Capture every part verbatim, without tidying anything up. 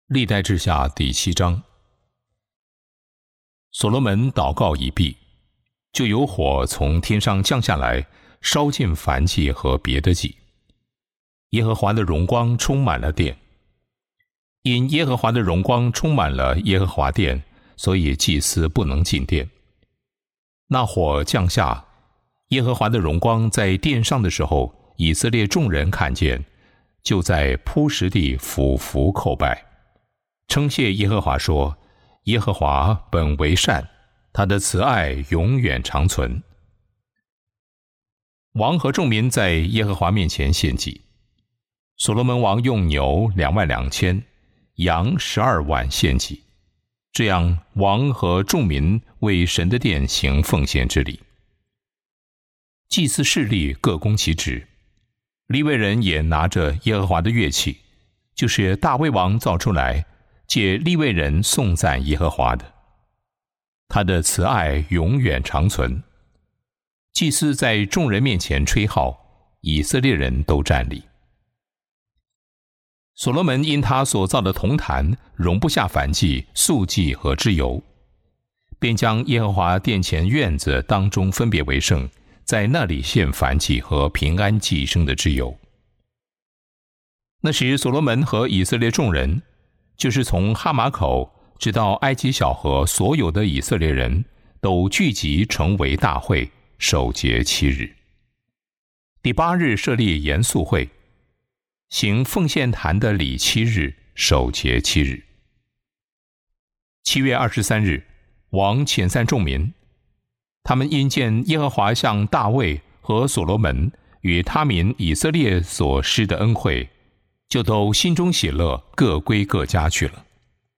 历代志下第七章。所罗门祷告已毕，就有火从天上降下来，烧尽燔祭和别的祭。耶和华的荣光充满了殿。因耶和华的荣光充满了耶和华殿，所以祭司不能进殿。那火降下，耶和华的荣光在殿上的时候，以色列众人看见，就在铺石地俯伏叩拜，称谢耶和华说：耶和华本为善，他的慈爱永远长存。王和众民在耶和华面前献祭。所罗门王用牛两万两千，羊十二万献祭。这样，王和众民为神的殿行奉献之礼。祭司势力各攻其职，利未人也拿着耶和华的乐器，就是大卫王造出来，借利未人颂赞耶和华的。他的慈爱永远长存。祭司在众人面前吹号，以色列人都站立。所罗门因他所造的铜坛容不下燔祭、素祭和脂油，便将耶和华殿前院子当中分别为圣，在那里献燔祭和平安祭牲的脂油。那时所罗门和以色列众人，就是从哈马口直到埃及小河所有的以色列人，都聚集成为大会，守节七日。第八日设立严肃会，行奉献坛的礼七日，守节七日。七月二十三日，王遣散众民，他们因见耶和华向大卫和所罗门与他民以色列所施的恩惠，就都心中喜乐，各归各家去了。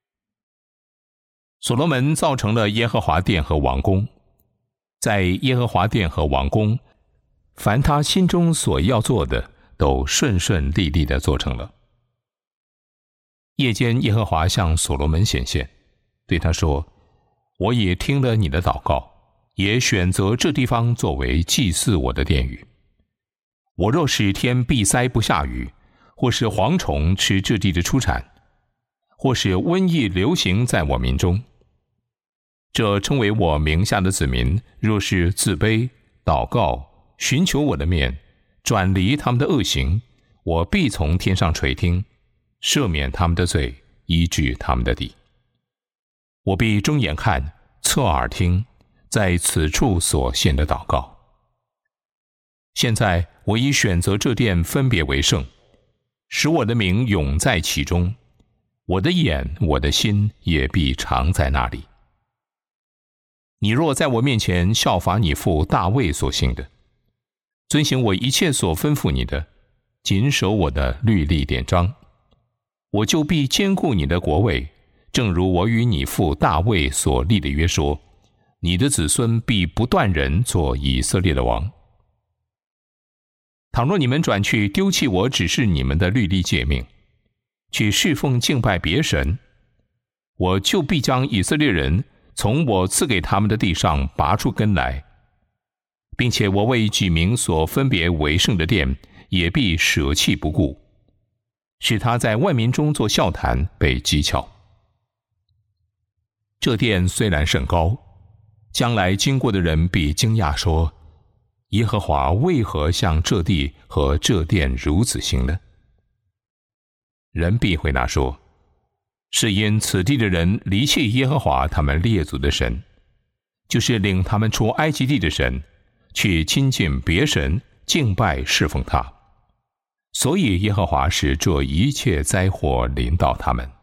所罗门造成了耶和华殿和王宫，在耶和华殿和王宫，凡他心中所要做的，都顺顺利利地做成了。夜间耶和华向所罗门显现，对他说：我也听了你的祷告，也选择这地方作为祭祀我的殿宇。我若使天闭塞不下雨，或是蝗虫吃这地的出产，或是瘟疫流行在我民中，这称为我名下的子民，若是自卑、祷告、寻求我的面，转离他们的恶行，我必从天上垂听，赦免他们的罪，医治他们的地。我必睁眼看，侧耳听，在此处所献的祷告。现在我已选择这殿分别为圣，使我的名永在其中，我的眼、我的心也必常在那里。你若在我面前效法你父大卫所行的，遵行我一切所吩咐你的，谨守我的律例典章，我就必坚固你的国位，正如我与你父大卫所立的约说，你的子孙必不断人做以色列的王。倘若你们转去丢弃我指示你们的律例诫命，去侍奉敬拜别神，我就必将以色列人从我赐给他们的地上拔出根来，并且我为己名所分别为圣的殿，也必舍弃不顾，使他在万民中做笑谈，被讥诮。这殿虽然甚高，将来经过的人必惊讶说：耶和华为何向这地和这殿如此行呢？人必回答说：是因此地的人离弃耶和华他们列祖的神，就是领他们出埃及地的神，去亲近别神，敬拜侍奉他，所以耶和华使这一切灾祸临到他们。